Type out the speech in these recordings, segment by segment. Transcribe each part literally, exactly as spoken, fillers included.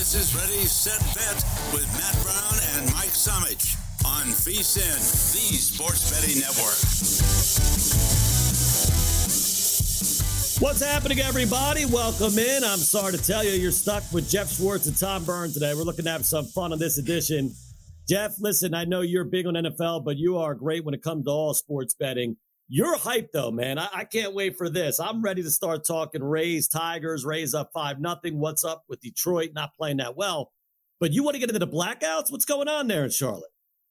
This is Ready, Set, Bet with Matt Brown and Mike Somich on VSiN, the Sports Betting Network. What's happening, everybody? Welcome in. I'm sorry to tell you, you're stuck with Jeff Schwartz and Tom Byrne today. We're looking to have some fun on this edition. Jeff, listen, I know you're big on N F L, but you are great when it comes to all sports betting. You're hyped, though, man. I, I can't wait for this. I'm ready to start talking Rays, Tigers, Rays up five nothing. What's up with Detroit not playing that well? But you want to get into the blackouts? What's going on there in Charlotte?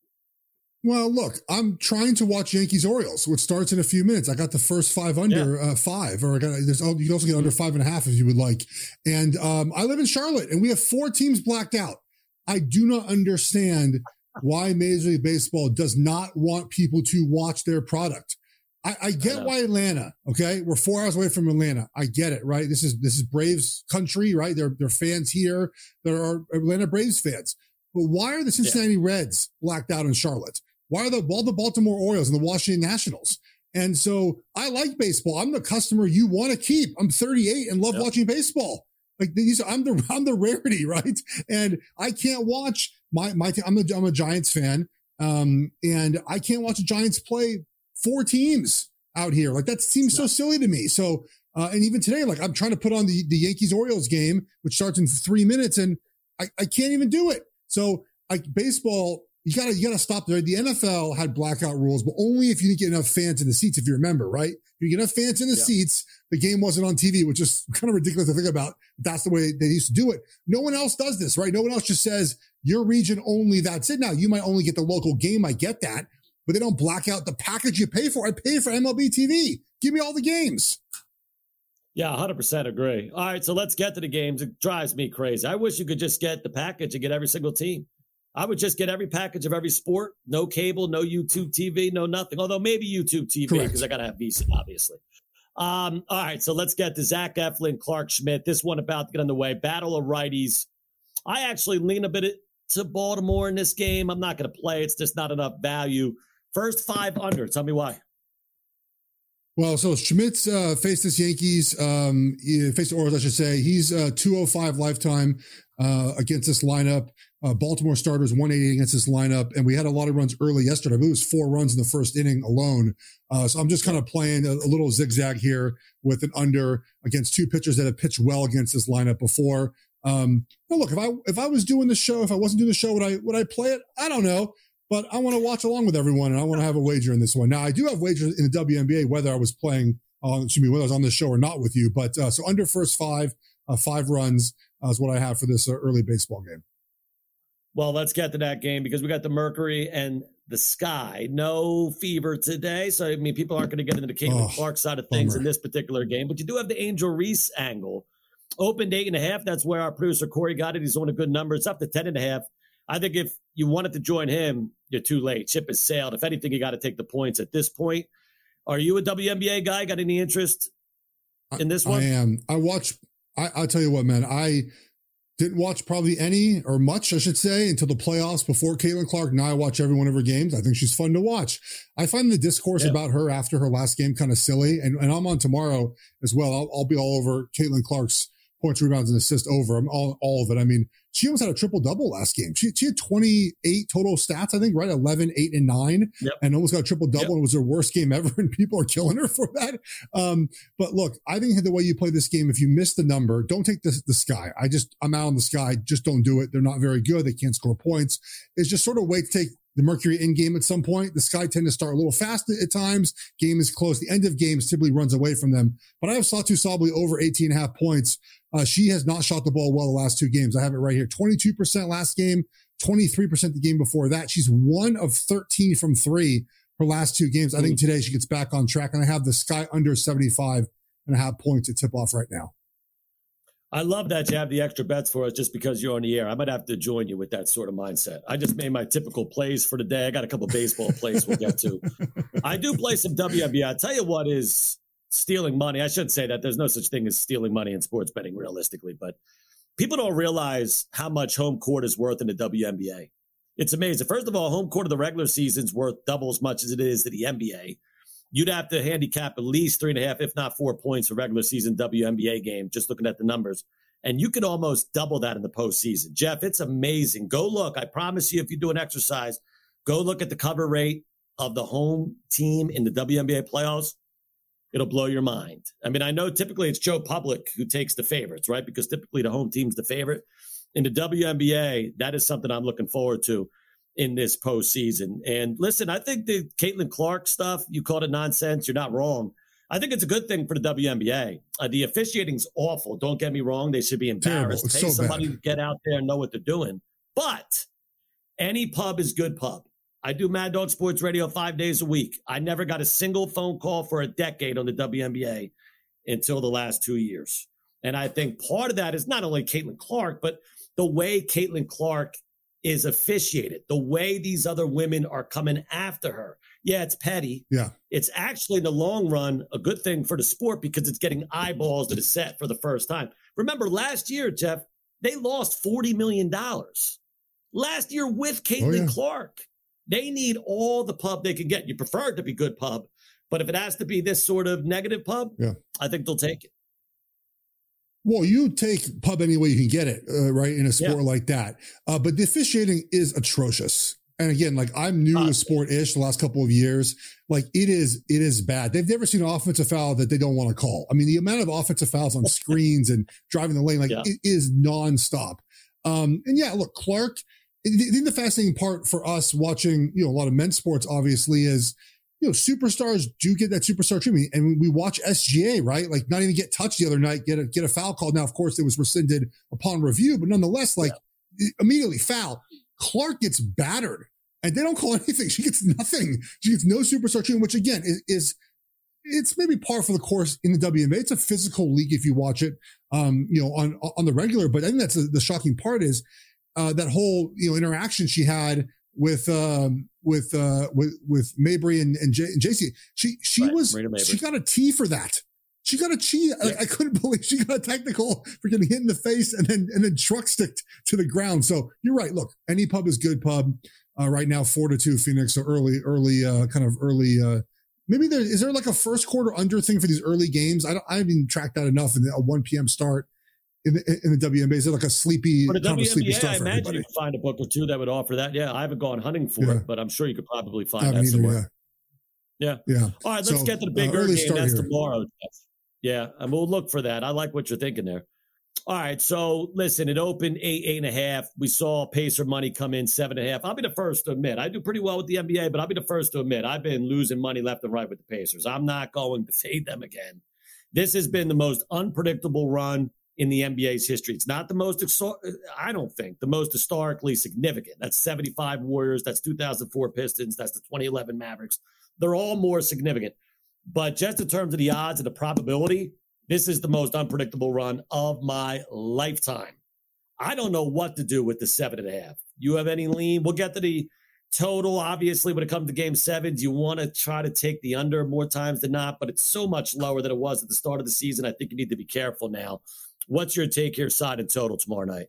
Well, look, I'm trying to watch Yankees Orioles, which starts in a few minutes. I got the first five under yeah. uh, five, or I got there's you can also get under five and a half if you would like. And um, I live in Charlotte, and we have four teams blacked out. I do not understand why Major League Baseball does not want people to watch their product. I, I get I why Atlanta. Okay, we're four hours away from Atlanta. I get it, right? This is this is Braves country, right? There there are fans here. There are Atlanta Braves fans. But why are the Cincinnati yeah. Reds blacked out in Charlotte? Why are the, all the Baltimore Orioles and the Washington Nationals? And so I like baseball. I'm the customer you want to keep. I'm thirty-eight and love yep. watching baseball. Like these, I'm the I'm the rarity, right? And I can't watch my my. I'm a I'm a Giants fan, um, and I can't watch the Giants play four teams out here. Like that seems so silly to me. So uh, and even today, like I'm trying to put on the the Yankees Orioles game, which starts in three minutes, and I I can't even do it. So like baseball. You gotta, you gotta stop there. The N F L had blackout rules, but only if you didn't get enough fans in the seats, if you remember, right? If you get enough fans in the yeah. seats, the game wasn't on T V, which is kind of ridiculous to think about. That's the way they used to do it. No one else does this, right? No one else just says your region only, that's it. Now you might only get the local game. I get that, but they don't black out the package you pay for. I pay for M L B T V. Give me all the games. Yeah, one hundred percent agree. All right. So let's get to the games. It drives me crazy. I wish you could just get the package and get every single team. I would just get every package of every sport, no cable, no YouTube T V, no nothing. Although maybe YouTube T V because I got to have VSiN, obviously. Um, all right, so let's get to Zach Eflin, Clark Schmidt. This one about to get underway. Battle of righties. I actually lean a bit to Baltimore in this game. I'm not going to play. It's just not enough value. First five under. Tell me why. Well, so Schmidt's uh, faced this Yankees, um, faced the Orioles, I should say. He's uh, two oh five lifetime uh, against this lineup. Uh, Baltimore starters one eighty against this lineup, and we had a lot of runs early yesterday. I believe it was four runs in the first inning alone. Uh, so I'm just kind of playing a, a little zigzag here with an under against two pitchers that have pitched well against this lineup before. Um, well, look, if I if I was doing the show, if I wasn't doing the show, would I would I play it? I don't know, but I want to watch along with everyone, and I want to have a wager in this one. Now, I do have wagers in the W N B A, whether I was playing, uh, excuse me, whether I was on this show or not with you. But uh, so under first five, uh, five runs uh, is what I have for this uh, early baseball game. Well, let's get to that game because we got the Mercury and the Sky. No fever today. So, I mean, people aren't going to get into the Caitlin oh, Clark side of things bummer. in this particular game. But you do have the Angel Reese angle. Opened eight and a half. That's where our producer Corey got it. He's on a good number. It's up to ten and a half. I think if you wanted to join him, you're too late. Chip has sailed. If anything, you got to take the points at this point. Are you a W N B A guy? Got any interest in this one? I am. I watch. I, I'll tell you what, man. I didn't watch probably any or much, I should say, until the playoffs before Caitlin Clark. Now I watch every one of her games. I think she's fun to watch. I find the discourse yeah. about her after her last game kind of silly. And, and I'm on tomorrow as well. I'll, I'll be all over Caitlin Clark's points, rebounds, and assists over. I'm all, all of it. I mean, she almost had a triple double last game. She, she had twenty-eight total stats, I think, right? eleven, eight, and nine, yep. and almost got a triple double. Yep. It was her worst game ever, and people are killing her for that. Um, but look, I think the way you play this game, if you miss the number, don't take the, the Sky. I just, I'm out on the Sky. Just don't do it. They're not very good. They can't score points. It's just sort of wait to take the Mercury in game at some point. The Sky tend to start a little fast at times. Game is close. The end of games typically runs away from them. But I have Satu Sabally over eighteen and a half points. Uh, she has not shot the ball well the last two games. I have it right here. twenty-two percent last game, twenty-three percent the game before that. She's one of thirteen from three her last two games. I think today she gets back on track, and I have the Sky under seventy-five and a half points to tip off right now. I love that you have the extra bets for us just because you're on the air. I might have to join you with that sort of mindset. I just made my typical plays for the day. I got a couple of baseball plays we'll get to. I do play some W N B A. I tell you what is stealing money. I shouldn't say that. There's no such thing as stealing money in sports betting realistically, but people don't realize how much home court is worth in the W N B A. It's amazing. First of all, home court of the regular season is worth double as much as it is to the N B A. You'd have to handicap at least three and a half, if not four points for regular season W N B A game, just looking at the numbers. And you can almost double that in the postseason. Jeff, it's amazing. Go look. I promise you, if you do an exercise, go look at the cover rate of the home team in the W N B A playoffs. It'll blow your mind. I mean, I know typically it's Joe Public who takes the favorites, right? Because typically the home team's the favorite. In the W N B A, that is something I'm looking forward to in this postseason. And listen, I think the Caitlin Clark stuff, you called it nonsense. You're not wrong. I think it's a good thing for the W N B A. Uh, the officiating's awful. Don't get me wrong. They should be embarrassed. Pay so somebody bad. to get out there and know what they're doing. But any pub is good pub. I do Mad Dog Sports Radio five days a week. I never got a single phone call for a decade on the W N B A until the last two years. And I think part of that is not only Caitlin Clark, but the way Caitlin Clark is officiated, the way these other women are coming after her. Yeah, it's petty. Yeah. It's actually, in the long run, a good thing for the sport because it's getting eyeballs to the set for the first time. Remember, last year, Jeff, they lost forty million dollars. Last year with Caitlin oh, yeah. Clark. They need all the pub they can get. You prefer it to be good pub, but if it has to be this sort of negative pub, yeah. I think they'll take it. Well, you take pub any way you can get it, uh, right, in a sport yeah. like that. Uh, but the officiating is atrocious. And again, like I'm new uh, to the sport-ish the last couple of years. Like it is, it is bad. They've never seen an offensive foul that they don't want to call. I mean, the amount of offensive fouls on screens and driving the lane, like yeah. it is nonstop. Um, and yeah, look, Clark, I think the fascinating part for us watching, you know, a lot of men's sports obviously is, you know, superstars do get that superstar treatment. And we watch S G A, right? Like not even get touched the other night, get a, get a foul called. Now, of course, it was rescinded upon review, but nonetheless, like yeah. immediately foul. Clark gets battered and they don't call anything. She gets nothing. She gets no superstar treatment, which again is, is it's maybe par for the course in the W N B A. It's a physical league if you watch it, um, you know, on, on the regular, but I think that's the, the shocking part is, Uh, that whole, you know, interaction she had with, um, with, uh, with, with Mabry and, and, J- and J C. She, she right. was, she got a T for that. She got a T. Yeah. I, I couldn't believe she got a technical for getting hit in the face and then, and then truck sticked to the ground. So you're right. Look, any pub is good pub, uh, right now, four to two Phoenix. So early, early, uh, kind of early, uh, maybe there, is there like a first quarter under thing for these early games? I don't, I haven't tracked that enough in a one p.m. start. In the, in the W N B A, is it like a sleepy, for the kind W N B A, of sleepy start I for imagine everybody? you could find a book or two that would offer that. Yeah, I haven't gone hunting for yeah. it, but I'm sure you could probably find I that either, somewhere. Yeah. yeah. Yeah. All right, let's so, get to the big uh, early game. That's here. tomorrow. Yeah, and we'll look for that. I like what you're thinking there. All right, so listen, it opened eight, eight and a half. We saw Pacer money come in seven and a half. I'll be the first to admit I do pretty well with the N B A, but I'll be the first to admit I've been losing money left and right with the Pacers. I'm not going to fade them again. This has been the most unpredictable run in the N B A's history. It's not the most, I don't think, the most historically significant. That's seventy-five Warriors. That's two thousand four Pistons. That's the twenty eleven Mavericks. They're all more significant. But just in terms of the odds and the probability, this is the most unpredictable run of my lifetime. I don't know what to do with the seven and a half. You have any lean? We'll get to the total. Obviously, when it comes to game sevens, you want to try to take the under more times than not, but it's so much lower than it was at the start of the season. I think you need to be careful now. What's your take here, side and total tomorrow night?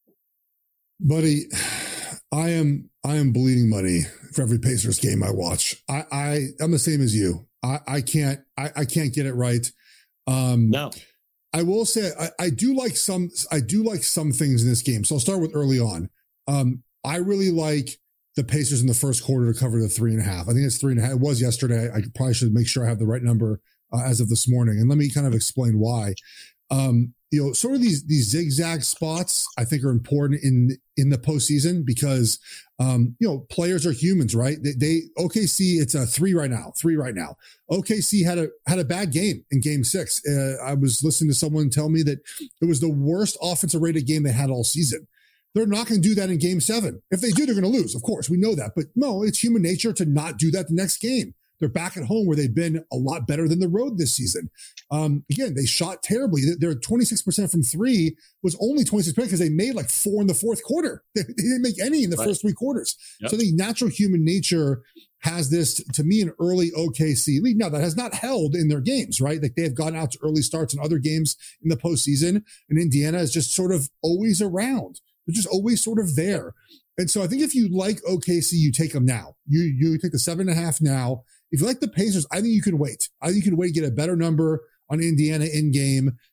Buddy, I am I am bleeding money for every Pacers game I watch. I, I I'm the same as you. I, I can't I, I can't get it right. Um no. I will say I, I do like some I do like some things in this game. So I'll start with early on. Um, I really like the Pacers in the first quarter to cover the three and a half. I think it's three and a half. It was yesterday. I probably should make sure I have the right number uh, as of this morning. And let me kind of explain why. Um, you know, sort of these, these zigzag spots I think are important in, in the postseason because, um, you know, players are humans, right? They, they, O K C, it's a three right now, three right now. O K C had a, had a bad game in game six. Uh, I was listening to someone tell me that it was the worst offensive rated game they had all season. They're not going to do that in game seven. If they do, they're going to lose. Of course, we know that, but no, it's human nature to not do that the next game. They're back at home where they've been a lot better than the road this season. Um, again, they shot terribly. Their twenty-six percent from three was only twenty-six percent because they made like four in the fourth quarter. They didn't make any in the right. first three quarters. Yep. So the natural human nature has this, to me, an early O K C lead. Now, that has not held in their games, right? Like they've gone out to early starts in other games in the postseason, and Indiana is just sort of always around. They're just always sort of there. And so I think if you like O K C, you take them now. You you take the seven and a half now. If you like the Pacers, I think you can wait. I think you can wait, get a better number on Indiana in game.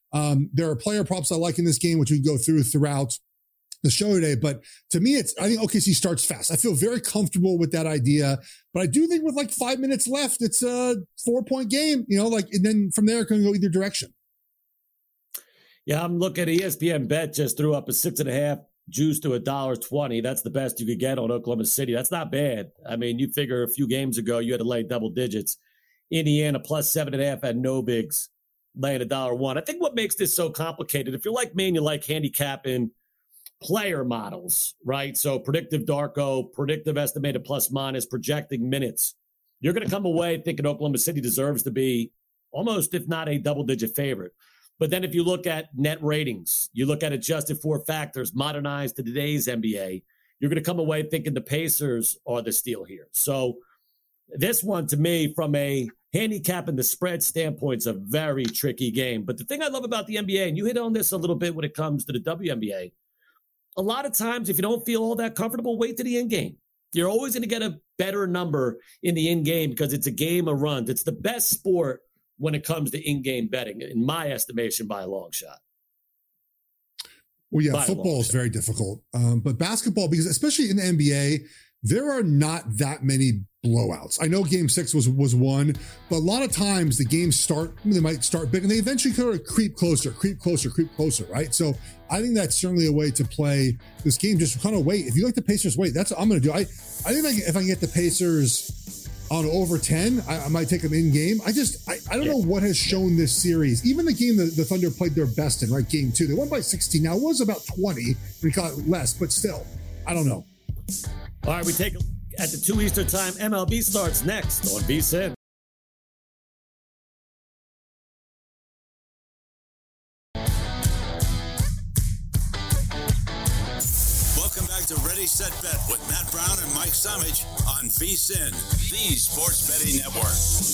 Um, there are player props I like in this game, which we can go through throughout the show today. But to me, it's, I think O K C starts fast. I feel very comfortable with that idea, but I do think with like five minutes left, it's a four point game, you know, like, and then from there it can go either direction. Yeah. I'm looking at E S P N Bet just threw up a six and a half juice to a dollar twenty. That's the best you could get on Oklahoma City. That's not bad. I mean, you figure a few games ago, you had to lay double digits. Indiana plus seven and a half at no bigs, laying a dollar one. I think what makes this so complicated, if you're like me and you like handicapping player models, right? So predictive Darko, predictive estimated plus minus, projecting minutes. You're going to come away thinking Oklahoma City deserves to be almost, if not a double-digit favorite. But then if you look at net ratings, you look at adjusted for factors, modernized to today's N B A, you're going to come away thinking the Pacers are the steal here. So this one, to me, from a handicap and the spread standpoint, is a very tricky game. But the thing I love about the N B A, and you hit on this a little bit when it comes to the W N B A, a lot of times, if you don't feel all that comfortable, wait to the end game. You're always going to get a better number in the end game because it's a game of runs. It's the best sport when it comes to in-game betting, in my estimation, by a long shot. Well, yeah, by football is very difficult. Um, but basketball, because especially in the N B A, there are not that many blowouts. I know game six was, was one, but a lot of times the games start, they might start big and they eventually kind of creep closer, creep closer, creep closer, right? So I think that's certainly a way to play this game. Just kind of wait. If you like the Pacers, wait, that's what I'm going to do. I, I think if I, can, if I can get the Pacers on over ten, I, I might take them in game. I just, I, I don't yeah. know what has shown this series. Even the game that the Thunder played their best in, right? Game two, they won by sixteen. Now it was about twenty. We got less, but still, I don't know. All right, we take a look at the two Eastern time. M L B starts next on V S I N. Welcome back to Ready, Set, Bet with Matt Brown and Mike Somich on V S I N, the Sports Betting Network.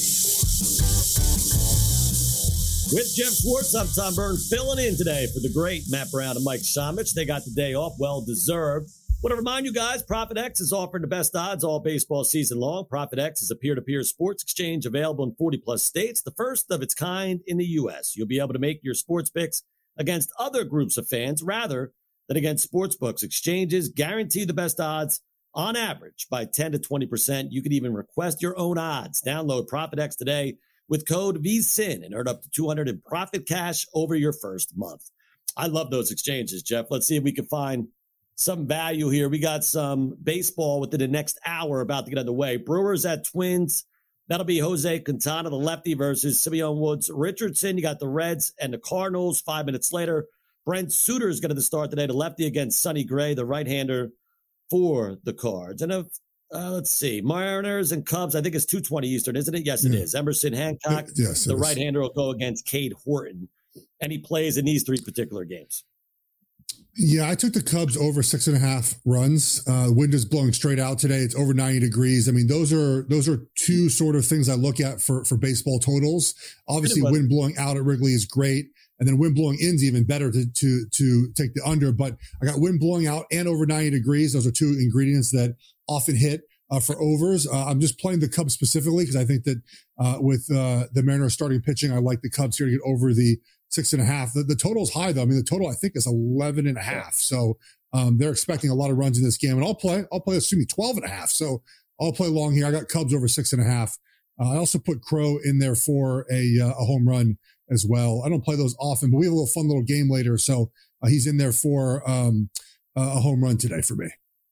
With Jeff Schwartz, I'm Tom Byrne, filling in today for the great Matt Brown and Mike Somich. They got the day off, well-deserved. Want to remind you guys, ProfitX is offering the best odds all baseball season long. ProfitX is a peer-to-peer sports exchange available in forty plus states, the first of its kind in the U S. You'll be able to make your sports picks against other groups of fans rather than against sports books. Exchanges guarantee the best odds on average by ten to twenty percent. You can even request your own odds. Download ProfitX today with code V S I N and earn up to two hundred dollars in profit cash over your first month. I love those exchanges, Jeff. Let's see if we can find some value here. We got some baseball within the next hour about to get underway. Brewers at Twins. That'll be Jose Quintana, the lefty, versus Simeon Woods Richardson. You got the Reds and the Cardinals. Five minutes later, Brent Suter is going to start today, the lefty against Sonny Gray, the right-hander for the Cards. And if, uh, let's see, Mariners and Cubs, I think it's two twenty Eastern, isn't it? Yes, yeah. It is. Emerson Hancock, yes, the right-hander, will go against Cade Horton. And he plays in these three particular games. Yeah, I took the Cubs over six and a half runs. Uh, wind is blowing straight out today. It's over ninety degrees. I mean, those are those are two sort of things I look at for, for baseball totals. Obviously, wind blowing out at Wrigley is great. And then wind blowing in's even better to, to, to take the under. But I got wind blowing out and over ninety degrees. Those are two ingredients that often hit uh, for overs. Uh, I'm just playing the Cubs specifically because I think that uh, with uh, the Mariners starting pitching, I like the Cubs here to get over the six and a half. The, the total's high though. I mean, the total I think is eleven and a half. So um, they're expecting a lot of runs in this game, and I'll play. I'll play. Excuse me, twelve and a half. So I'll play long here. I got Cubs over six and a half. Uh, I also put Crow in there for a uh, a home run as well. I don't play those often, but we have a little fun little game later, so uh, he's in there for um, uh, a home run today for me.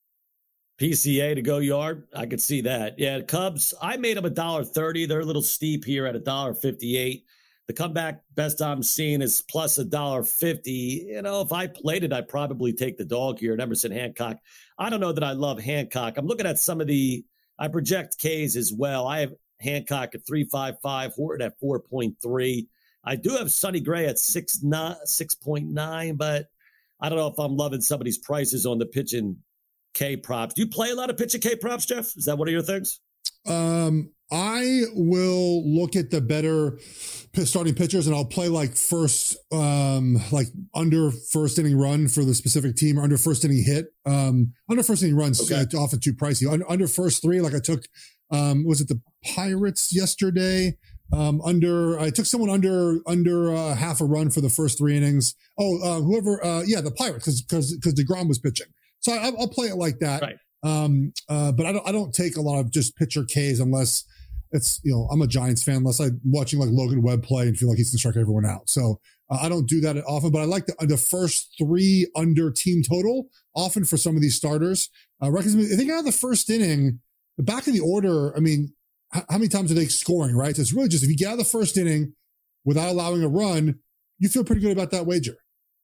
P C A to go yard. I could see that. Yeah, the Cubs. I made them a dollar thirty. They're a little steep here at a dollar fifty-eight. The comeback best I'm seeing is plus a dollar fifty. You know, if I played it, I'd probably take the dog here at Emerson Hancock. I don't know that I love Hancock. I'm looking at some of the, I project K's as well. I have Hancock at three point five five, Horton at four point three. I do have Sonny Gray at six point nine, but I don't know if I'm loving some of these prices on the pitch and K props. Do you play a lot of pitch and K props, Jeff? Is that one of your things? Um, I will look at the better starting pitchers and I'll play like first, um, like under first inning run for the specific team or under first inning hit. Um, under first inning runs okay. uh, often too pricey. Under, under first three, like I took, um, was it the Pirates yesterday? Um, under, I took someone under under uh, half a run for the first three innings. Oh, uh, whoever, uh, yeah, the Pirates, because because because DeGrom was pitching. So I, I'll play it like that. Right. Um, uh, but I don't I don't take a lot of just pitcher Ks unless it's, you know, I'm a Giants fan, unless I'm watching like Logan Webb play and feel like he's going to strike everyone out. So uh, I don't do that often, but I like the, the first three under team total often for some of these starters. Uh, I think out of the first inning, the back of the order, I mean, how, how many times are they scoring, right? So it's really just if you get out of the first inning without allowing a run, you feel pretty good about that wager.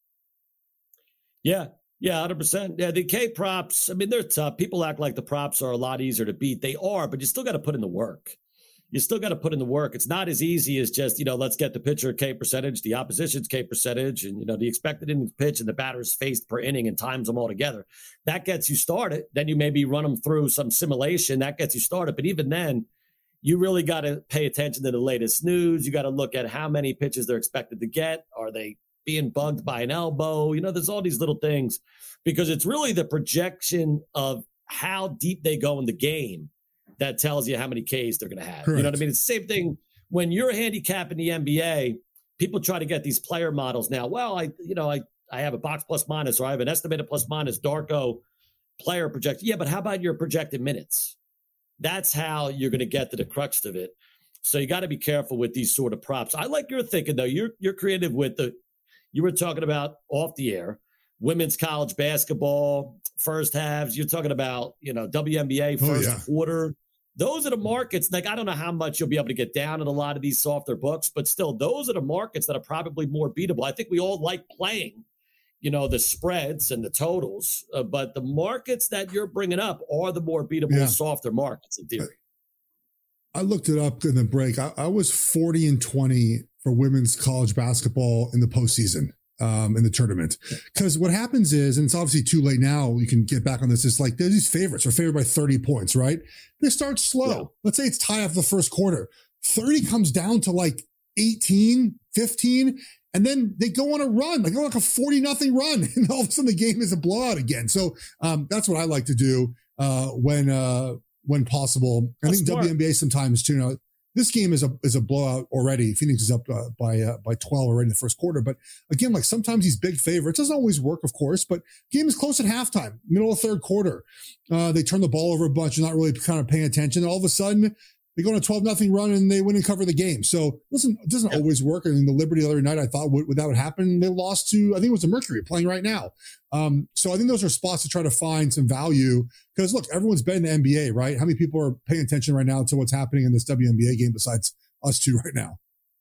Yeah. Yeah, one hundred percent. Yeah, the K props, I mean, they're tough. People act like the props are a lot easier to beat. They are, but you still got to put in the work. You still got to put in the work. It's not as easy as just, you know, let's get the pitcher K percentage, the opposition's K percentage, and, you know, the expected innings pitch and the batters faced per inning and times them all together. That gets you started. Then you maybe run them through some simulation. That gets you started. But even then, you really got to pay attention to the latest news. You got to look at how many pitches they're expected to get. Are they being bugged by an elbow? You know, there's all these little things because it's really the projection of how deep they go in the game that tells you how many Ks they're going to have. Correct. You know what I mean? It's the same thing when you're handicapping the N B A. People try to get these player models now. Well, I, you know, I, I have a box plus minus, or I have an estimated plus minus Darko player projection. Yeah, but how about your projected minutes? That's how you're going to get to the crux of it. So you got to be careful with these sort of props. I like your thinking though. You're you're creative with the. You were talking about off the air, women's college basketball, first halves. You're talking about, you know, W N B A first oh, yeah. quarter. Those are the markets. Like, I don't know how much you'll be able to get down in a lot of these softer books, but still, those are the markets that are probably more beatable. I think we all like playing, you know, the spreads and the totals, uh, but the markets that you're bringing up are the more beatable, yeah. softer markets in theory. I looked it up in the break. I, I was forty and twenty for women's college basketball in the postseason, um, in the tournament. Because what happens is, and it's obviously too late now, you can get back on this, it's like there's these favorites are favored by thirty points, right? They start slow. Yeah. Let's say it's tie after the first quarter. thirty comes down to like eighteen, fifteen, and then they go on a run, like, oh, like a forty nothing run. And all of a sudden the game is a blowout again. So um, that's what I like to do uh, when uh, when possible. I that's think smart. W N B A sometimes too. Now, this game is a is a blowout already. Phoenix is up uh, by uh, by twelve already in the first quarter. But again, like sometimes these big favorites, doesn't always work, of course, but game is close at halftime, middle of third quarter. Uh, they turn the ball over a bunch and not really kind of paying attention. And all of a sudden, they go on a twelve nothing run and they win and cover the game. So it doesn't, it doesn't yeah. always work. And in the Liberty the other night, I thought would, would that would happen. They lost to, I think it was the Mercury playing right now. Um, so I think those are spots to try to find some value because look, everyone's betting the N B A, right? How many people are paying attention right now to what's happening in this W N B A game besides us two right now?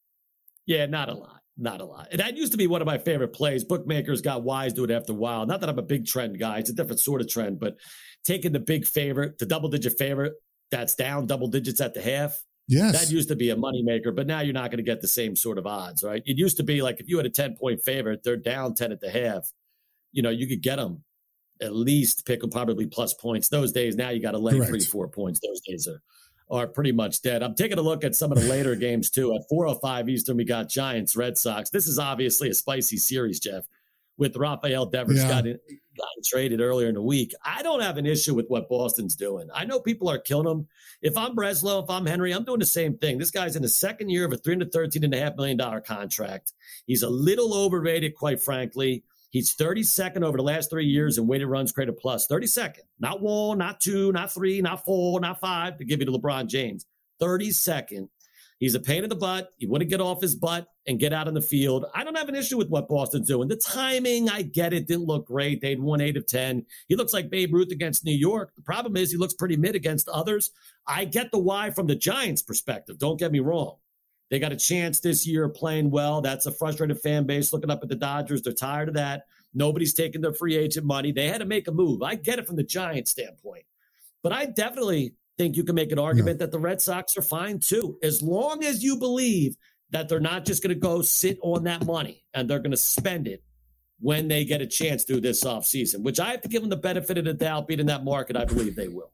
Yeah, not a lot. Not a lot. And that used to be one of my favorite plays. Bookmakers got wise to it after a while. Not that I'm a big trend guy. It's a different sort of trend, but taking the big favorite, the double digit favorite, that's down double digits at the half. Yes. That used to be a moneymaker, but now you're not going to get the same sort of odds, right? It used to be like if you had a ten-point favorite, they're down ten at the half. You know, you could get them at least pick them probably plus points. Those days, now you got to lay Correct. three, four points. Those days are, are pretty much dead. I'm taking a look at some of the later games, too. At four oh five Eastern, we got Giants, Red Sox. This is obviously a spicy series, Jeff, with Rafael Devers yeah. got, in, got traded earlier in the week. I don't have an issue with what Boston's doing. I know people are killing him. If I'm Breslow, if I'm Henry, I'm doing the same thing. This guy's in the second year of a three hundred thirteen point five million dollars contract. He's a little overrated, quite frankly. He's thirty-second over the last three years in weighted runs created plus. thirty-second. Not one, not two, not three, not four, not five, to give you to LeBron James. thirty-second. He's a pain in the butt. He wouldn't get off his butt and get out on the field. I don't have an issue with what Boston's doing. The timing, I get it, didn't look great. They'd won eight of ten. He looks like Babe Ruth against New York. The problem is he looks pretty mid against others. I get the why from the Giants' perspective. Don't get me wrong. They got a chance this year playing well. That's a frustrated fan base looking up at the Dodgers. They're tired of that. Nobody's taking their free agent money. They had to make a move. I get it from the Giants' standpoint. But I definitely think you can make an argument yeah. that the Red Sox are fine too, as long as you believe that they're not just going to go sit on that money and they're going to spend it when they get a chance through this offseason, which I have to give them the benefit of the doubt. Being in that market, I believe they will.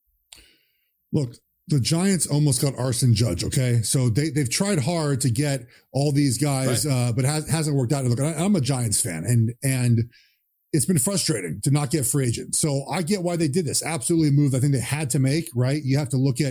Look, the Giants almost got Arson Judge, okay? So they, they've tried hard to get all these guys, right. uh, but has, hasn't worked out. Look, I, I'm a Giants fan, and and it's been frustrating to not get free agents. So I get why they did this. Absolutely a move I think they had to make, right? You have to look at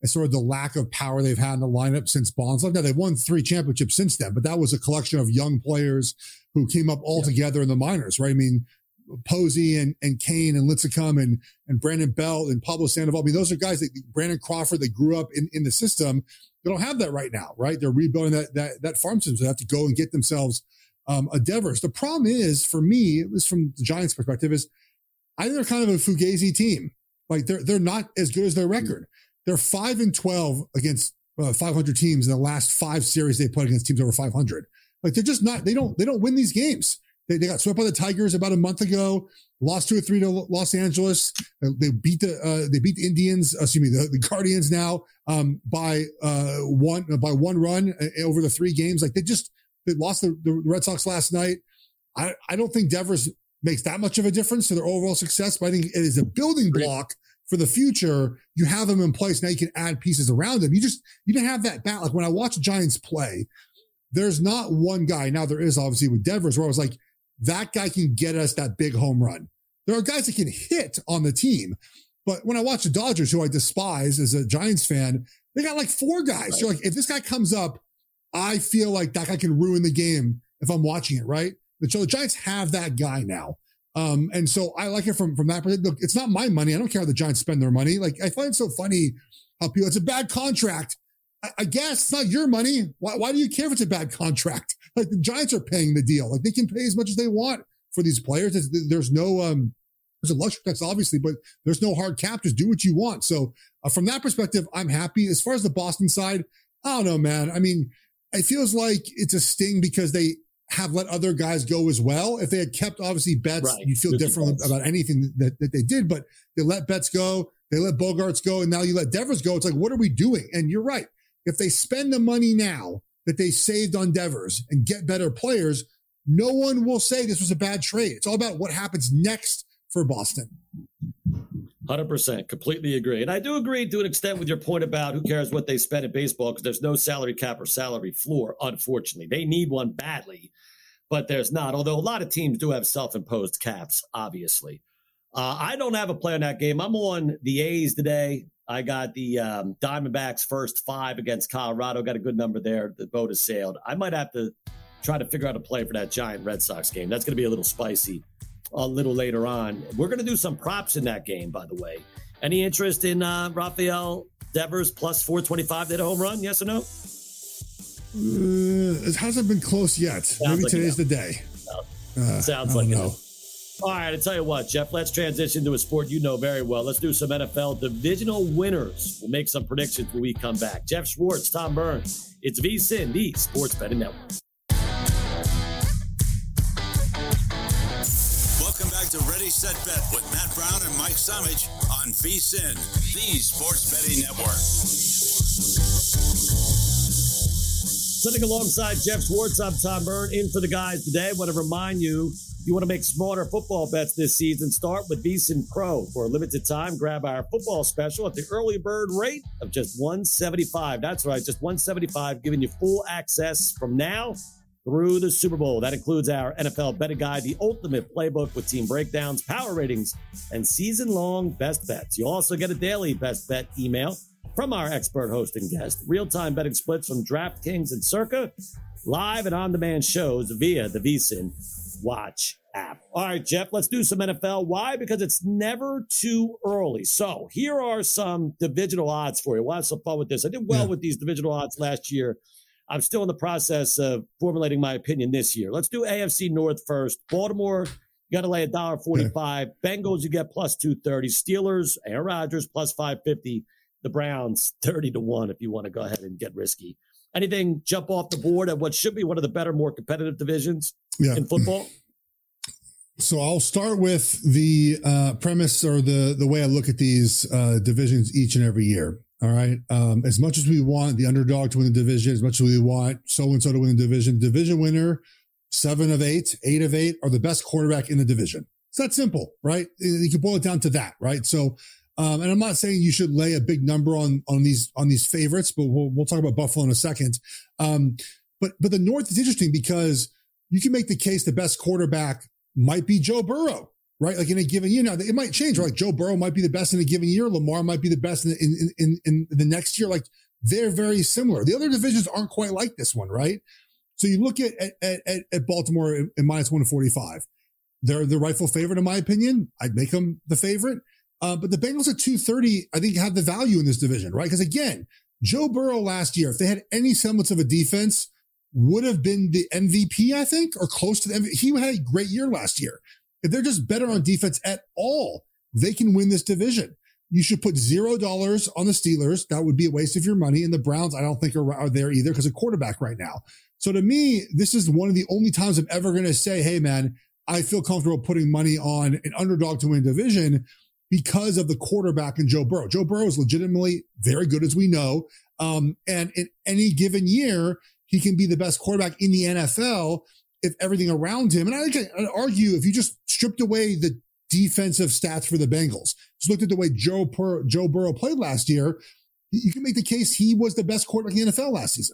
sort of the lack of power they've had in the lineup since Bonds left. Now, they've won three championships since then, but that was a collection of young players who came up all yeah. together in the minors, right? I mean, Posey and, and Kane and Lincecum and, and Brandon Belt and Pablo Sandoval. I mean, those are guys that Brandon Crawford, they grew up in, in the system. They don't have that right now, right? They're rebuilding that, that, that farm system. So they have to go and get themselves um, a Devers. The problem is, for me, at least from the Giants' perspective, is I think they're kind of a Fugazi team. Like they're, they're not as good as their record. They're five and twelve against uh, five hundred teams in the last five series they played against teams over five hundred. Like they're just not, they don't, they don't win these games. They, they got swept by the Tigers about a month ago, lost two or three to Los Angeles. They beat the, uh, they beat the Indians, uh, excuse me, the, the Guardians now, um, by, uh, one, uh, by one run uh, over the three games. Like they just, they lost the, the Red Sox last night. I, I don't think Devers makes that much of a difference to their overall success, but I think it is a building block for the future. You have them in place. Now you can add pieces around them. You just, you didn't have that bat. Like when I watch Giants play, there's not one guy. Now there is obviously with Devers where I was like, that guy can get us that big home run. There are guys that can hit on the team. But when I watch the Dodgers, who I despise as a Giants fan, they got like four guys. Right. So like, if this guy comes up, I feel like that guy can ruin the game if I'm watching it, right? So the Giants have that guy now. Um, and so I like it from, from that perspective. Look, it's not my money. I don't care how the Giants spend their money. Like, I find it so funny how people, it's a bad contract. I, I guess it's not your money. Why, why do you care if it's a bad contract? Like, the Giants are paying the deal. Like, they can pay as much as they want for these players. There's, there's no, um, there's a luxury tax, obviously, but there's no hard cap. Just do what you want. So uh, from that perspective, I'm happy. As far as the Boston side, I don't know, man. I mean, it feels like it's a sting because they have let other guys go as well. If they had kept, obviously, Betts, right. you'd feel differently about anything that, that they did, but they let Betts go, they let Bogarts go, and now you let Devers go. It's like, what are we doing? And you're right. If they spend the money now that they saved on Devers and get better players, no one will say this was a bad trade. It's all about what happens next for Boston. one hundred percent. Completely agree. And I do agree to an extent with your point about who cares what they spend in baseball, because there's no salary cap or salary floor, unfortunately. They need one badly, but there's not. Although a lot of teams do have self-imposed caps, obviously. Uh, I don't have a play on that game. I'm on the A's today. I got the um, Diamondbacks first five against Colorado. Got a good number there. The boat has sailed. I might have to try to figure out a play for that Giant Red Sox game. That's going to be a little spicy a little later on. We're going to do some props in that game, by the way. Any interest in uh, Rafael Devers plus four twenty-five to hit a home run? Yes or no? Uh, it hasn't been close yet. Sounds Maybe like today's the day. Uh, Sounds like it. All right, I tell you what, Jeff, let's transition to a sport you know very well. Let's do some N F L divisional winners. We'll make some predictions when we come back. Jeff Schwartz, Tom Burns. It's VSiN, the Sports Betting Network. To Ready, Set, Bet with Matt Brown and Mike Samich on VSiN, the Sports Betting Network. Sitting alongside Jeff Schwartz, I'm Tom Byrne, in for the guys today. I want to remind you, if you want to make smarter football bets this season, start with VSiN Pro. For a limited time, grab our football special at the early bird rate of just one hundred seventy-five dollars. That's right, just one hundred seventy-five dollars, giving you full access from now through the Super Bowl. That includes our N F L betting guide, the ultimate playbook with team breakdowns, power ratings, and season-long best bets. You'll also get a daily best bet email from our expert host and guest, real-time betting splits from DraftKings and Circa, live and on-demand shows via the VSiN Watch app. All right, Jeff, let's do some N F L. Why? Because it's never too early. So here are some divisional odds for you. We'll have some fun with this. I did well yeah. with these divisional odds last year. I'm still in the process of formulating my opinion this year. Let's do A F C North first. Baltimore, you got to lay one dollar forty-five. Yeah. Bengals, you get plus two thirty. Steelers, Aaron Rodgers, plus five fifty. The Browns, thirty to one if you want to go ahead and get risky. Anything jump off the board at what should be one of the better, more competitive divisions yeah. in football? So I'll start with the uh, premise or the, the way I look at these uh, divisions each and every year. All right. Um, as much as we want the underdog to win the division, as much as we want so-and-so to win the division, division winner, seven of eight, eight of eight are the best quarterback in the division. It's that simple, right? You can boil it down to that, right? So, um, and I'm not saying you should lay a big number on, on these, on these favorites, but we'll, we'll talk about Buffalo in a second. Um, but, but the North is interesting because you can make the case the best quarterback might be Joe Burrow, right? Like in a given year. Now, it might change, right? Like Joe Burrow might be the best in a given year. Lamar might be the best in, in, in, in the next year. Like they're very similar. The other divisions aren't quite like this one, right? So you look at, at, at, at Baltimore at minus one forty-five. They're the rightful favorite, in my opinion. I'd make them the favorite. Uh, but the Bengals at two thirty, I think, have the value in this division, right? Because again, Joe Burrow last year, if they had any semblance of a defense, would have been the M V P, I think, or close to the M V P. He had a great year last year. If they're just better on defense at all, they can win this division. You should put zero dollars on the Steelers. That would be a waste of your money. And the Browns, I don't think are, are there either because of quarterback right now. So to me, this is one of the only times I'm ever going to say, hey, man, I feel comfortable putting money on an underdog to win a division because of the quarterback and Joe Burrow. Joe Burrow is legitimately very good, as we know. Um, and in any given year, he can be the best quarterback in the N F L if everything around him. And I think I'd argue if you just stripped away the defensive stats for the Bengals, just looked at the way Joe, Bur- Joe Burrow played last year, you can make the case he was the best quarterback in the N F L last season.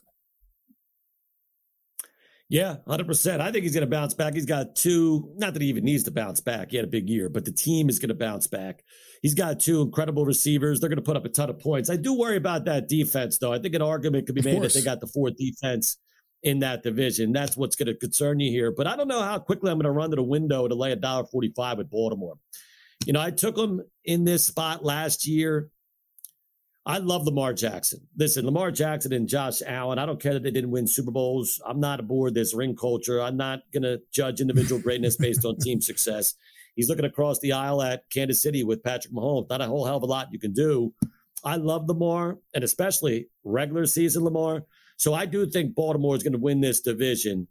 Yeah, one hundred percent. I think he's going to bounce back. He's got two, not that he even needs to bounce back. He had a big year, but the team is going to bounce back. He's got two incredible receivers. They're going to put up a ton of points. I do worry about that defense, though. I think an argument could be made that they got the fourth defense in that division. That's what's going to concern you here. But I don't know how quickly I'm going to run to the window to lay one dollar forty-five with Baltimore. You know, I took them in this spot last year. I love Lamar Jackson. Listen, Lamar Jackson and Josh Allen, I don't care that they didn't win Super Bowls. I'm not aboard this ring culture. I'm not going to judge individual greatness based on team success. He's looking across the aisle at Kansas City with Patrick Mahomes. Not a whole hell of a lot you can do. I love Lamar, and especially regular season Lamar. So I do think Baltimore is going to win this division.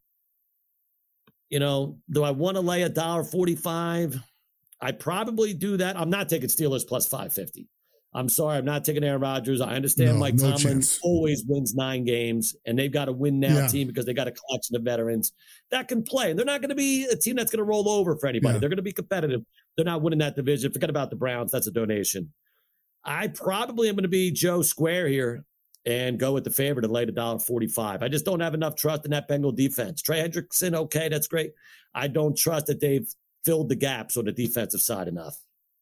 You know, do I want to lay one dollar forty-five? I probably do that. I'm not taking Steelers plus five fifty. I'm sorry, I'm not taking Aaron Rodgers. I understand no, Mike no Tomlin chance. always wins nine games, and they've got a win now yeah. team because they got a collection of veterans that can play. And they're not going to be a team that's going to roll over for anybody. Yeah. They're going to be competitive. They're not winning that division. Forget about the Browns. That's a donation. I probably am going to be Joe Square here and go with the favorite and lay the one dollar forty-five. I just don't have enough trust in that Bengal defense. Trey Hendrickson, okay, that's great. I don't trust that they've filled the gaps on the defensive side enough.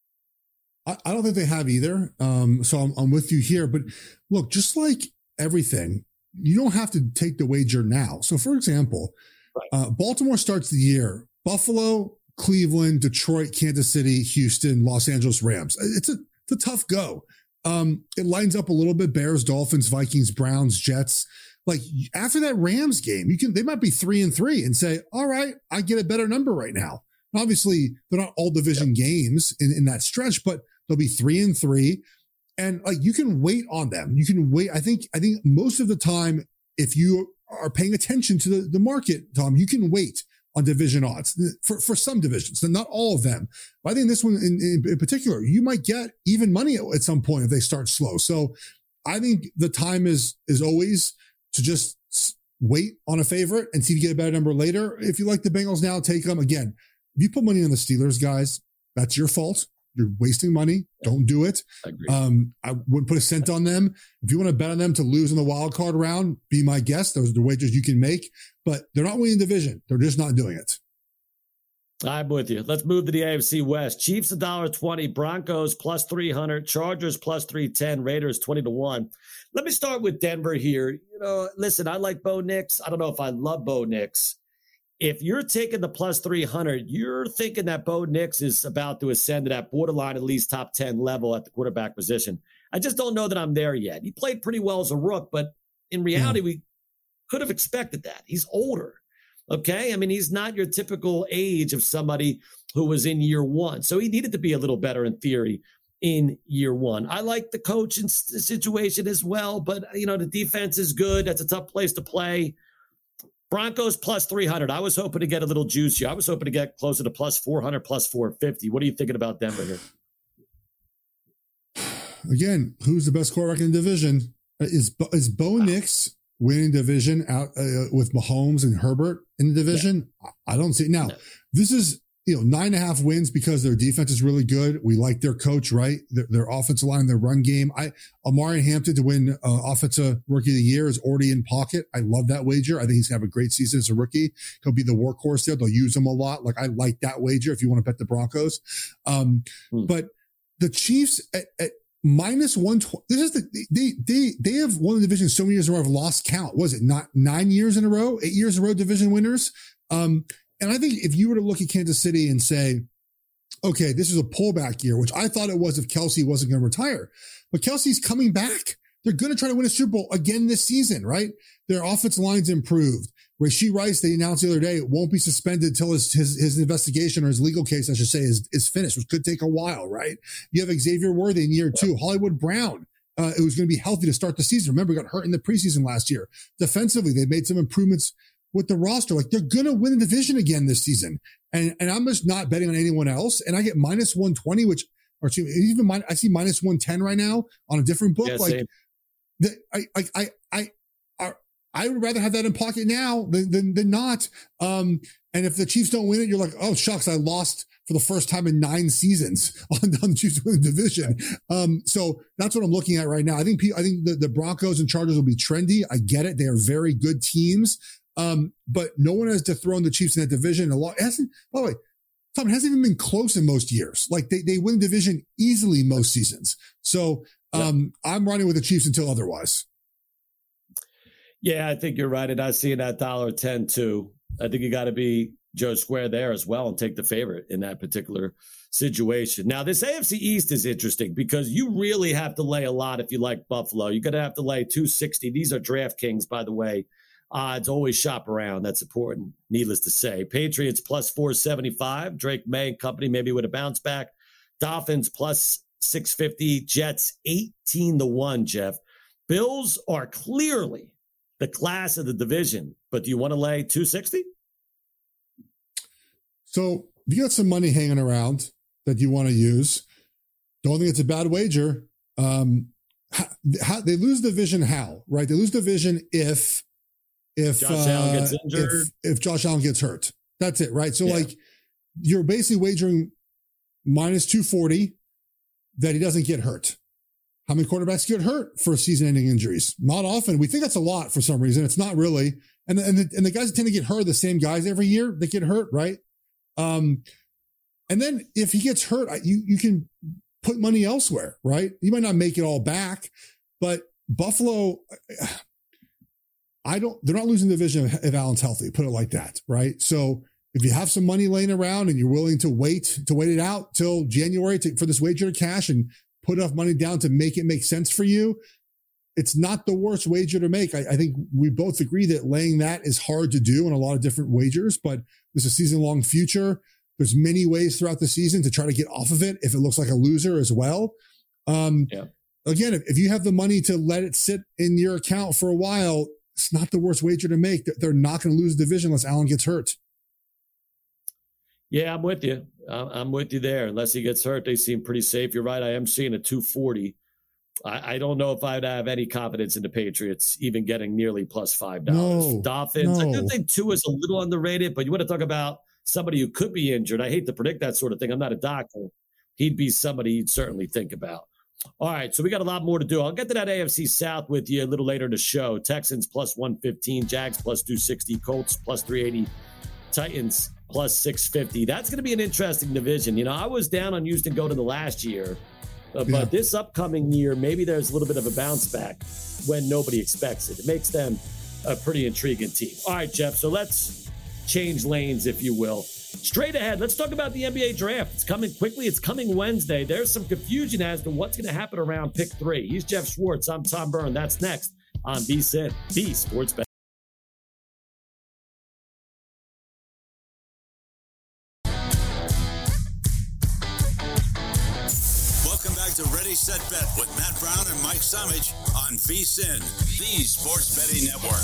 I don't think they have either. Um, so I'm, I'm with you here. But look, just like everything, you don't have to take the wager now. So, for example, right. uh, Baltimore starts the year. Buffalo, Cleveland, Detroit, Kansas City, Houston, Los Angeles Rams. It's a, it's a tough go. Um, it lines up a little bit. Bears, Dolphins, Vikings, Browns, Jets. Like after that Rams game, you can they might be three and three and say, all right, I get a better number right now. Obviously, they're not all division yep. games in, in that stretch, but they'll be three and three. And like, you can wait on them. You can wait. I think, I think most of the time, if you are paying attention to the, the market, Tom, you can wait on division odds for, for some divisions, and not all of them. But I think this one in, in, in particular, you might get even money at, at some point if they start slow. So I think the time is, is always to just wait on a favorite and see if you get a better number later. If you like the Bengals now, take them. Again, if you put money on the Steelers, guys, that's your fault. You're wasting money. Don't do it. I agree. Um, I wouldn't put a cent on them. If you want to bet on them to lose in the wild card round, be my guest. Those are the wagers you can make, but they're not winning division. They're just not doing it. I'm with you. Let's move to the A F C West. Chiefs one dollar twenty, Broncos plus three hundred, Chargers plus three ten, Raiders twenty to one. Let me start with Denver here. You know, listen, I like Bo Nix. I don't know if I love Bo Nix. If you're taking the plus three hundred, you're thinking that Bo Nix is about to ascend to that borderline at least top ten level at the quarterback position. I just don't know that I'm there yet. He played pretty well as a rook, but in reality, yeah. we could have expected that. He's older, okay? I mean, he's not your typical age of somebody who was in year one. So he needed to be a little better in theory in year one. I like the coaching situation as well, but, you know, the defense is good. That's a tough place to play. Broncos plus three hundred. I was hoping to get a little juicier. I was hoping to get closer to plus four hundred, plus four fifty. What are you thinking about Denver here? Again, who's the best quarterback in the division? Is is Bo Nix winning division out uh, with Mahomes and Herbert in the division? Yeah. I don't see it. Now, no. this is you know, nine and a half wins because their defense is really good. We like their coach, right? Their, their offensive line, their run game. I Omari Hampton to win uh, offensive rookie of the year is already in pocket. I love that wager. I think he's going to have a great season as a rookie. He'll be the workhorse there. They'll use him a lot. Like I like that wager if you want to bet the Broncos. Um, hmm. But the Chiefs at, at minus one twenty. This is the they they they have won the division so many years in a row. I've lost count. Was it not nine years in a row? Eight years in a row division winners. Um, And I think if you were to look at Kansas City and say, okay, this is a pullback year, which I thought it was if Kelsey wasn't going to retire, but Kelsey's coming back. They're going to try to win a Super Bowl again this season, right? Their offensive line's improved. Rashee Rice, they announced the other day, won't be suspended until his, his, his investigation or his legal case, I should say, is, is finished, which could take a while, right? You have Xavier Worthy in year two, Hollywood Brown. Uh, it was going to be healthy to start the season. Remember, he got hurt in the preseason last year. Defensively, they've made some improvements with the roster. Like they're going to win the division again this season. And, and I'm just not betting on anyone else. And I get minus one twenty, which, or two, even min- I see minus one ten right now on a different book. Yeah, like the, I, I, I, I, I, I would rather have that in pocket now than, than, than not. Um, and if the Chiefs don't win it, you're like, oh shucks, I lost for the first time in nine seasons on, on the Chiefs win the division. Um, so that's what I'm looking at right now. I think, I think the, the Broncos and Chargers will be trendy. I get it. They are very good teams. Um, but no one has dethroned the Chiefs in that division. A lot it hasn't, by the way, Tom, it hasn't even been close in most years. Like they, they win the division easily most seasons. So, um, yeah. I'm running with the Chiefs until otherwise. Yeah, I think you're right. And I see that dollar ten too. I think you got to be Joe Square there as well and take the favorite in that particular situation. Now, this A F C East is interesting because you really have to lay a lot if you like Buffalo. You're going to have to lay two sixty. These are DraftKings, by the way. Odds, always shop around. That's important, needless to say. Patriots plus four seventy-five. Drake May and company maybe with a bounce back. Dolphins plus six fifty. Jets eighteen to one, Jeff. Bills are clearly the class of the division, but do you want to lay two sixty? So if you got some money hanging around that you want to use, don't think it's a bad wager. Um, how, how, they lose the division how, right? They lose the division if If Josh uh, Allen gets injured, if, if Josh Allen gets hurt, that's it, right? So yeah. like you're basically wagering minus two forty that he doesn't get hurt. How many quarterbacks get hurt for season-ending injuries? Not often. We think that's a lot for some reason. It's not really. And and the, and the guys that tend to get hurt are the same guys every year that get hurt, right? Um, and then if he gets hurt, you you can put money elsewhere, right? You might not make it all back, but Buffalo. I don't, they're not losing the division if Allen's healthy, put it like that, right? So if you have some money laying around and you're willing to wait, to wait it out till January to, for this wager to cash and put enough money down to make it make sense for you, it's not the worst wager to make. I, I think we both agree that laying that is hard to do in a lot of different wagers, but there's a season-long future. There's many ways throughout the season to try to get off of it if it looks like a loser as well. Um, yeah. Again, if, if you have the money to let it sit in your account for a while, it's not the worst wager to make. They're not going to lose the division unless Allen gets hurt. Yeah, I'm with you. I'm with you there. Unless he gets hurt, they seem pretty safe. You're right. I am seeing a two forty. I, I don't know if I'd have any confidence in the Patriots even getting nearly plus five dollars. No, Dolphins, no. I do think two is a little underrated, but you want to talk about somebody who could be injured. I hate to predict that sort of thing. I'm not a doctor. He'd be somebody you'd certainly think about. All right, so we got a lot more to do. I'll get to that A F C South with you a little later in the show. Texans plus one fifteen, Jags plus two sixty, Colts plus three eighty, Titans plus six fifty. That's going to be an interesting division. You know, I was down on Houston going to the last year, uh, but yeah. this upcoming year, maybe there's a little bit of a bounce back when nobody expects it. It makes them a pretty intriguing team. All right, Jeff, so let's change lanes, if you will. Straight ahead, let's talk about the N B A draft. It's coming quickly. It's coming Wednesday. There's some confusion as to what's going to happen around pick three. He's Jeff Schwartz. I'm Tom Byrne. That's next on V S I N, the Sports Bet. Welcome back to Ready, Set, Bet with Matt Brown and Mike Samich on V S I N, the Sports Betting Network.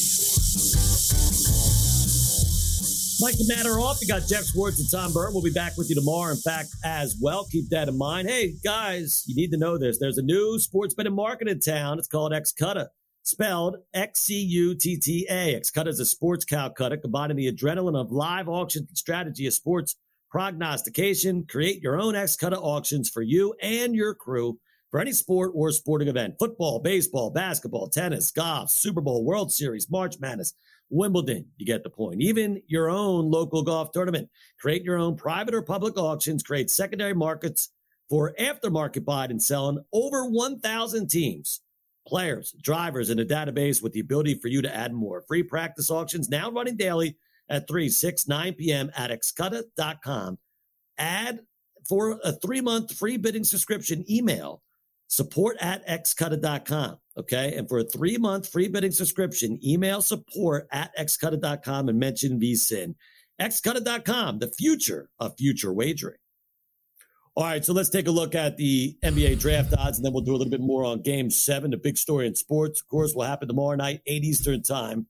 Mike and Matt are off. We got Jeff Schwartz and Tom Byrne. We'll be back with you tomorrow, in fact, as well. Keep that in mind. Hey, guys, you need to know this. There's a new sports betting market in town. It's called Xcutta, spelled X C U T T A. Xcutta is a sports cow cutter combining the adrenaline of live auction strategy of sports prognostication. Create your own X-Cutter auctions for you and your crew for any sport or sporting event. Football, baseball, basketball, tennis, golf, Super Bowl, World Series, March Madness, Wimbledon. You get the point. Even your own local golf tournament. Create your own private or public auctions. Create secondary markets for aftermarket buying and selling. Over one thousand teams, players, drivers in a database with the ability for you to add more. Free practice auctions now running daily at three, six, nine p.m. at x cutter dot com. Add for a three-month free bidding subscription. Email support at x cutter dot com. Okay. And for a three-month free bidding subscription, email support at x cutter dot com and mention V S I N. x cutter dot com, the future of future wagering. All right. So let's take a look at the N B A draft odds, and then we'll do a little bit more on game seven, the big story in sports. Of course, will happen tomorrow night, eight Eastern time.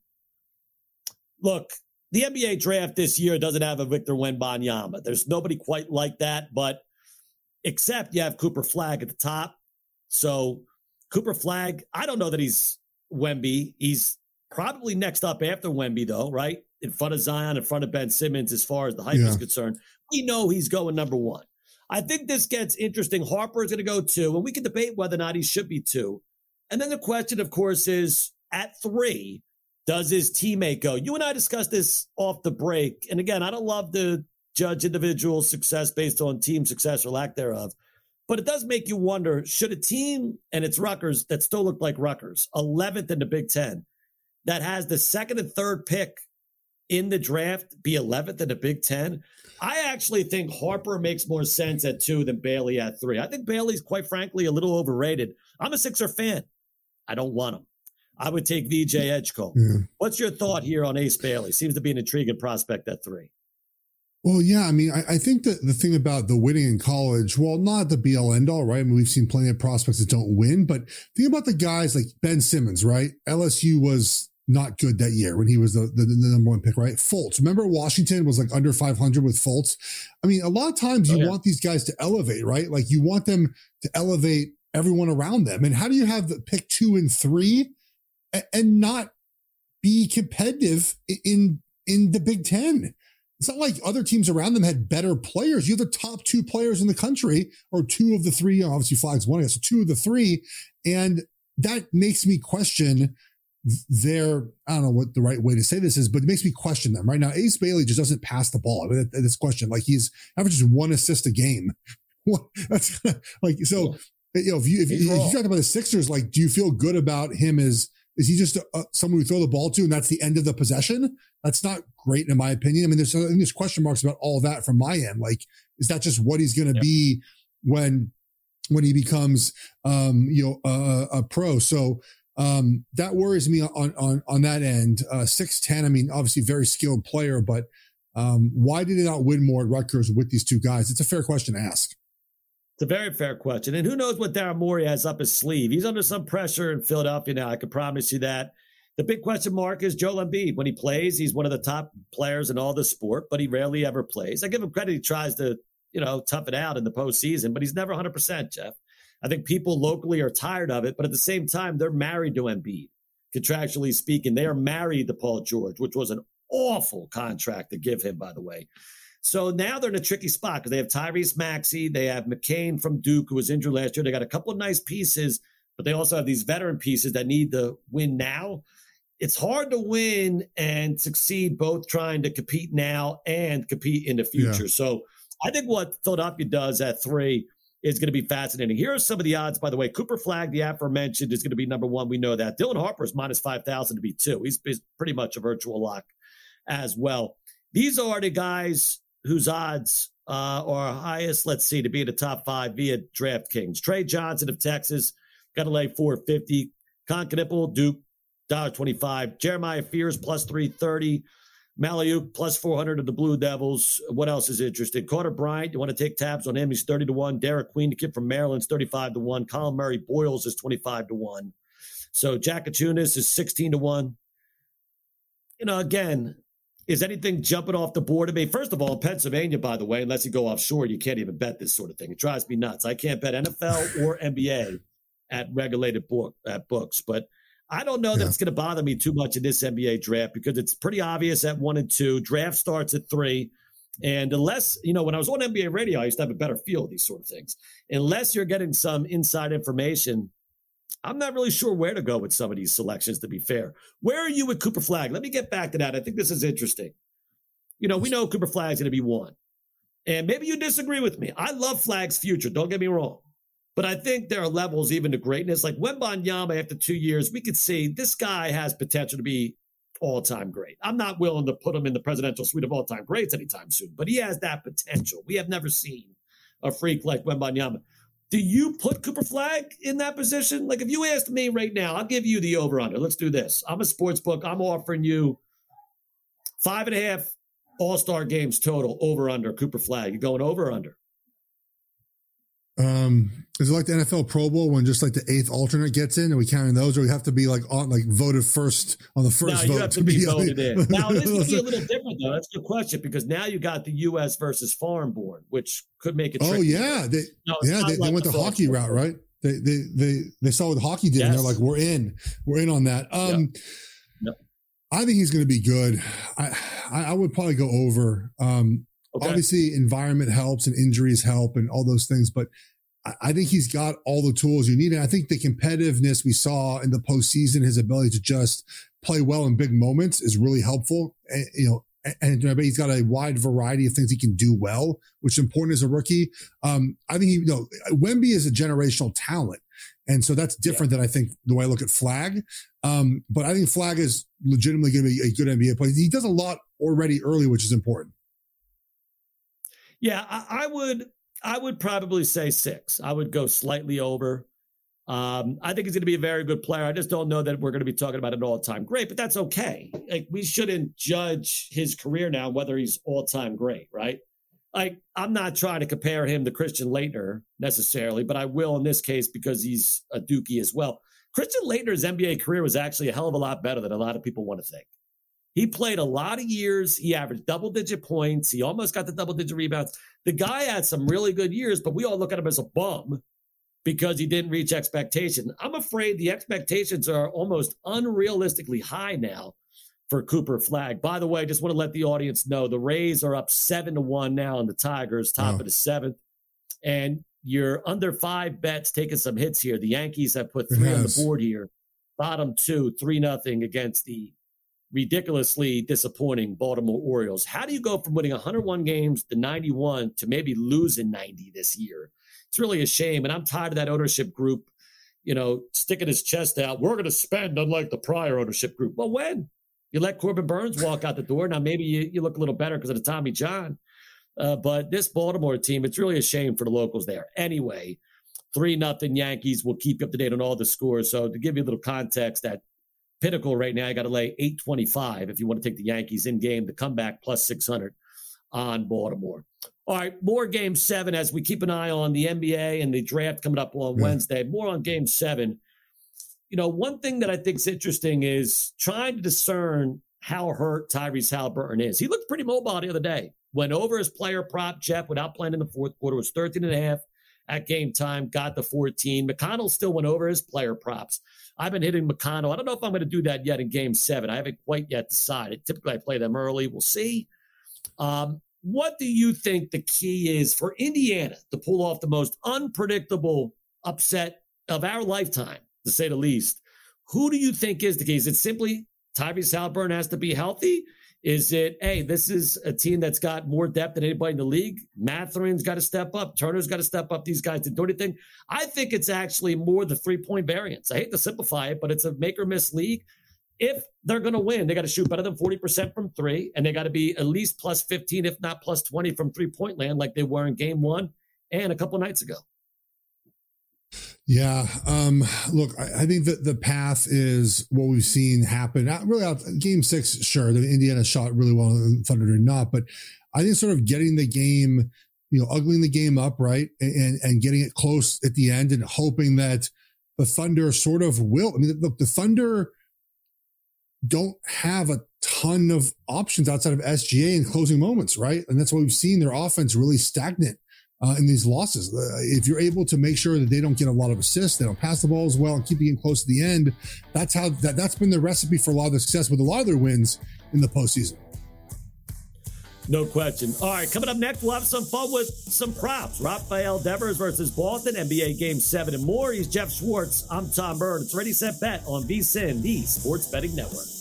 Look, the N B A draft this year doesn't have a Victor Wembanyama. There's nobody quite like that, but except you have Cooper Flagg at the top. So Cooper Flagg, I don't know that he's Wemby. He's probably next up after Wemby, though, right? In front of Zion, in front of Ben Simmons, as far as the hype yeah. is concerned. We know he's going number one. I think this gets interesting. Harper is going to go two, and we can debate whether or not he should be two. And then the question, of course, is at three, does his teammate go? You and I discussed this off the break. And again, I don't love to judge individual success based on team success or lack thereof. But it does make you wonder, should a team, and it's Rutgers, that still look like Rutgers, eleventh in the Big Ten, that has the second and third pick in the draft, be eleventh in the Big Ten? I actually think Harper makes more sense at two than Bailey at three. I think Bailey's, quite frankly, a little overrated. I'm a Sixer fan. I don't want him. I would take V J Edgecombe. Yeah. What's your thought here on Ace Bailey? Seems to be an intriguing prospect at three. Well, yeah, I mean, I, I think that the thing about the winning in college, well, not the be all end all, right? I mean, we've seen plenty of prospects that don't win, but think about the guys like Ben Simmons, right? L S U was not good that year when he was the, the, the number one pick, right? Fultz. Remember Washington was like under five hundred with Fultz? I mean, a lot of times you oh, yeah. want these guys to elevate, right? Like you want them to elevate everyone around them. And how do you have the pick two and three and, and not be competitive in, in the Big Ten? It's not like other teams around them had better players. You're the top two players in the country, or two of the three. Obviously, Flagg's one, I guess, so two of the three. And that makes me question their, I don't know what the right way to say this is, but it makes me question them. Right now, Ace Bailey just doesn't pass the ball. I mean, this question, like he's averages one assist a game. That's like, so, you know, if you, if, if you talk about the Sixers, like, do you feel good about him as, is he just a, someone we throw the ball to and that's the end of the possession? That's not great in my opinion. I mean, there's, I think there's question marks about all that from my end. Like, is that just what he's going to yep. be when, when he becomes, um, you know, a, a pro? So, um, that worries me on, on, on that end. Uh, six ten, I mean, obviously very skilled player, but, um, why did he not win more at Rutgers with these two guys? It's a fair question to ask. It's a very fair question. And who knows what Daryl Morey has up his sleeve. He's under some pressure in Philadelphia now. I can promise you that. The big question mark is Joel Embiid. When he plays, he's one of the top players in all the sport, but he rarely ever plays. I give him credit. He tries to, you know, tough it out in the postseason, but he's never one hundred percent, Jeff. I think people locally are tired of it, but at the same time, they're married to Embiid. Contractually speaking, they are married to Paul George, which was an awful contract to give him, by the way. So now they're in a tricky spot because they have Tyrese Maxey. They have McCain from Duke, who was injured last year. They got a couple of nice pieces, but they also have these veteran pieces that need to win now. It's hard to win and succeed both trying to compete now and compete in the future. Yeah. So I think what Philadelphia does at three is going to be fascinating. Here are some of the odds, by the way. Cooper Flagg, the aforementioned, is going to be number one. We know that. Dylan Harper is minus five thousand to be two. He's, he's pretty much a virtual lock as well. These are the guys whose odds uh, are highest, let's see, to be in the top five via DraftKings. Trey Johnson of Texas, got to lay four fifty. Con Knipple, Duke, one dollar twenty-five. Jeremiah Fears, plus three thirty. Malayuk, plus four hundred of the Blue Devils. What else is interesting? Carter Bryant, you want to take tabs on him. He's thirty to one. Derek Queen, the kid from Maryland, is thirty-five to one. Colin Murray Boyles is twenty-five to one. So Jack Achunas is sixteen to one. You know, again, is anything jumping off the board to me? First of all, Pennsylvania, by the way, unless you go offshore, you can't even bet this sort of thing. It drives me nuts. I can't bet N F L or N B A at regulated book at books. But I don't know that yeah. it's going to bother me too much in this N B A draft because it's pretty obvious at one and two. Draft starts at three. And unless, you know, when I was on N B A radio, I used to have a better feel of these sort of things. Unless you're getting some inside information, I'm not really sure where to go with some of these selections, to be fair. Where are you with Cooper Flagg? Let me get back to that. I think this is interesting. You know, we know Cooper Flagg's going to be one. And maybe you disagree with me. I love Flagg's future. Don't get me wrong. But I think there are levels even to greatness. Like Wembanyama, after two years, we could see this guy has potential to be all-time great. I'm not willing to put him in the presidential suite of all-time greats anytime soon, but he has that potential. We have never seen a freak like Wembanyama. Do you put Cooper Flagg in that position? Like if you asked me right now, I'll give you the over-under. Let's do this. I'm a sports book. I'm offering you five and a half all-star games total over-under Cooper Flagg. You going over or under? Um, is it like the N F L Pro Bowl when just like the eighth alternate gets in and we counting those, or we have to be like on like voted first on the first no, vote? you have to, to be, be voted in. Now this would be a little different though. That's a good question because now you got the U S versus foreign born, which could make it. Oh yeah, they, no, yeah, they, like they went the hockey route, right? They they they they saw what hockey did, yes. and they're like, we're in, we're in on that. Um, yep. Yep. I think he's going to be good. I I would probably go over. Um, okay. Obviously, environment helps and injuries help and all those things, but I think he's got all the tools you need. And I think the competitiveness we saw in the postseason, his ability to just play well in big moments is really helpful. And, you know, and, and he's got a wide variety of things he can do well, which is important as a rookie. Um, I think, he, you know, Wemby is a generational talent. And so that's different yeah. than I think the way I look at Flagg. Um, but I think Flagg is legitimately going to be a good N B A player. He does a lot already early, which is important. Yeah, I, I would. I would probably say six. I would go slightly over. Um, I think he's going to be a very good player. I just don't know that we're going to be talking about an all-time great, but that's okay. Like we shouldn't judge his career now, whether he's all-time great, right? Like I'm not trying to compare him to Christian Laettner necessarily, but I will in this case because he's a Dookie as well. Christian Laettner's N B A career was actually a hell of a lot better than a lot of people want to think. He played a lot of years. He averaged double-digit points. He almost got the double-digit rebounds. The guy had some really good years, but we all look at him as a bum because he didn't reach expectation. I'm afraid the expectations are almost unrealistically high now for Cooper Flagg. By the way, just want to let the audience know the Rays are up seven to one now on the Tigers, top oh. of the seventh. And you're under five bets taking some hits here. The Yankees have put three on the board here. Bottom two, three nothing against the ridiculously disappointing Baltimore Orioles. How do you go from winning one hundred one games to ninety-one to maybe losing ninety this year? It's really a shame. And I'm tired of that ownership group, you know, sticking his chest out. We're going to spend unlike the prior ownership group. Well, when? You let Corbin Burns walk out the door. Now, maybe you, you look a little better because of the Tommy John. Uh, but this Baltimore team, it's really a shame for the locals there. Anyway, three nothing Yankees. Will keep you up to date on all the scores. So to give you a little context, that Pinnacle right now, you got to lay eight twenty-five if you want to take the Yankees in game, the comeback plus six hundred on Baltimore. All right, more game seven as we keep an eye on the N B A and the draft coming up on yeah. Wednesday. More on game seven. You know, one thing that I think is interesting is trying to discern how hurt Tyrese Haliburton is. He looked pretty mobile the other day. Went over his player prop, Jeff, without playing in the fourth quarter, was thirteen and a half at game time, got the fourteen. McConnell still went over his player props. I've been hitting McConnell. I don't know if I'm going to do that yet in game seven. I haven't quite yet decided. Typically, I play them early. We'll see. Um, what do you think the key is for Indiana to pull off the most unpredictable upset of our lifetime, to say the least? Who do you think is the key? Is it simply Tyrese Haliburton has to be healthy? Is it, hey, this is a team that's got more depth than anybody in the league? Mathurin's got to step up. Turner's got to step up. These guys didn't do anything. I think it's actually more the three-point variance. I hate to simplify it, but it's a make-or-miss league. If they're going to win, they got to shoot better than forty percent from three, and they got to be at least plus fifteen, if not plus twenty from three-point land like they were in game one and a couple nights ago. Yeah. Um, look, I, I think that the path is what we've seen happen. Not really out game six. Sure. The Indiana shot really well and Thunder did not, but I think sort of getting the game, you know, ugling the game up, right. And, and getting it close at the end and hoping that the Thunder sort of will. I mean, look, the Thunder don't have a ton of options outside of S G A in closing moments. Right. And that's what we've seen. Their offense really stagnant. Uh, in these losses, uh, if you're able to make sure that they don't get a lot of assists, they don't pass the ball as well, and keep the game close to the end, that's how that, that's been the recipe for a lot of the success with a lot of their wins in the postseason. No question. All right, coming up next, we'll have some fun with some props. Rafael Devers versus Boston, N B A Game seven and more. He's Jeff Schwartz. I'm Tom Byrne. It's Ready, Set, Bet on VSiN, the Sports Betting Network.